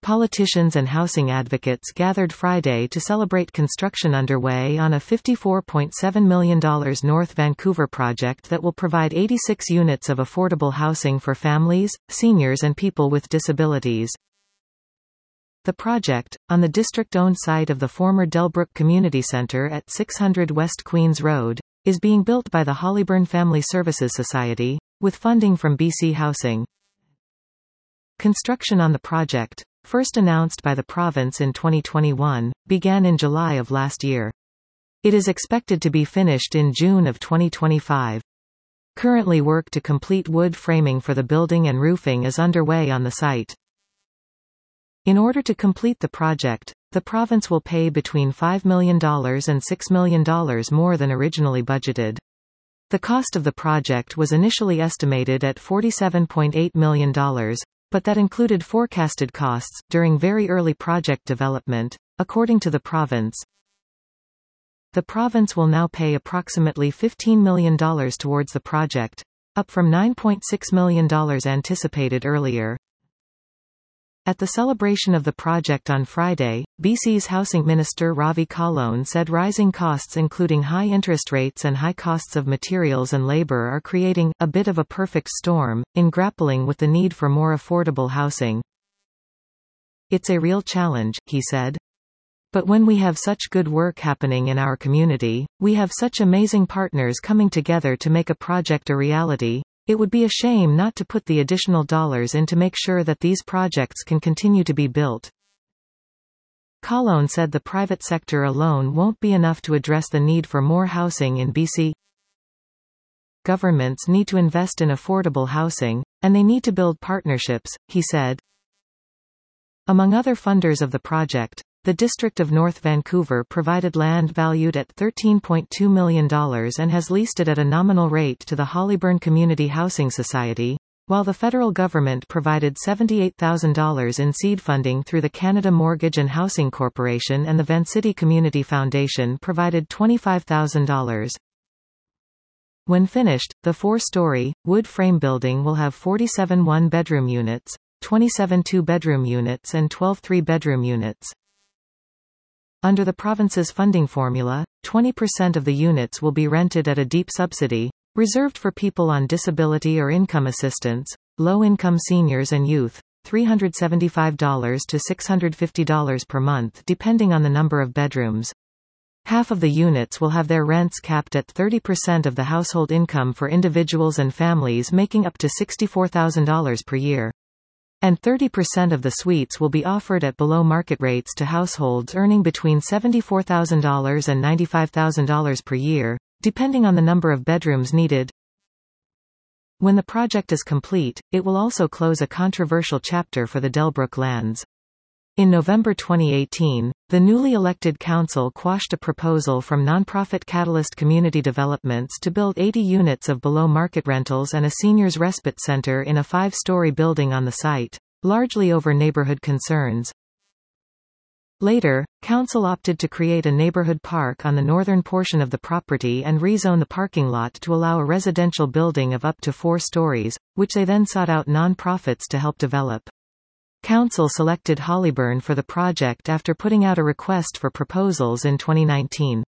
Politicians and housing advocates gathered Friday to celebrate construction underway on a $54.7 million North Vancouver project that will provide 86 units of affordable housing for families, seniors and people with disabilities. The project, on the district-owned site of the former Delbrook Community Centre at 600 West Queens Road, is being built by the Hollyburn Family Services Society, with funding from BC Housing. Construction on the project, first announced by the province in 2021, began in July of last year. It is expected to be finished in June of 2025. Currently, work to complete wood framing for the building and roofing is underway on the site. In order to complete the project, the province will pay between $5 million and $6 million more than originally budgeted. The cost of the project was initially estimated at $47.8 million, but that included forecasted costs during very early project development, according to the province. The province will now pay approximately $15 million towards the project, up from $9.6 million anticipated earlier. At the celebration of the project on Friday, BC's Housing Minister Ravi Kahlon said rising costs including high interest rates and high costs of materials and labor are creating a bit of a perfect storm in grappling with the need for more affordable housing. It's a real challenge, he said. But when we have such good work happening in our community, we have such amazing partners coming together to make a project a reality, it would be a shame not to put the additional dollars in to make sure that these projects can continue to be built. Kahlon said the private sector alone won't be enough to address the need for more housing in BC. Governments need to invest in affordable housing, and they need to build partnerships, he said. Among other funders of the project, the District of North Vancouver provided land valued at $13.2 million and has leased it at a nominal rate to the Hollyburn Community Housing Society, while the federal government provided $78,000 in seed funding through the Canada Mortgage and Housing Corporation, and the Vancity Community Foundation provided $25,000. When finished, the 4-story, wood frame building will have 47 one-bedroom units, 27 two-bedroom units and 12 three-bedroom units. Under the province's funding formula, 20% of the units will be rented at a deep subsidy, reserved for people on disability or income assistance, low-income seniors and youth, $375 to $650 per month depending on the number of bedrooms. Half of the units will have their rents capped at 30% of the household income for individuals and families making up to $64,000 per year. And 30% of the suites will be offered at below market rates to households earning between $74,000 and $95,000 per year, depending on the number of bedrooms needed. When the project is complete, it will also close a controversial chapter for the Delbrook lands. In November 2018, the newly elected council quashed a proposal from nonprofit Catalyst Community Developments to build 80 units of below-market rentals and a seniors' respite center in a 5-story building on the site, largely over neighborhood concerns. Later, council opted to create a neighborhood park on the northern portion of the property and rezone the parking lot to allow a residential building of up to 4 stories, which they then sought out nonprofits to help develop. Council selected Hollyburn for the project after putting out a request for proposals in 2019.